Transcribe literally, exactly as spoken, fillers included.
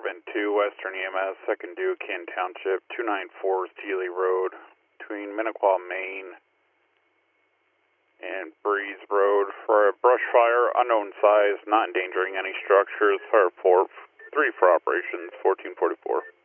Carbon two, Western E M S, second due, Ken Township, two ninety-four Steely Road, between Minnequaw, Maine, and Breeze Road for a brush fire, unknown size, not endangering any structures. Fire report, three for operations, fourteen forty-four.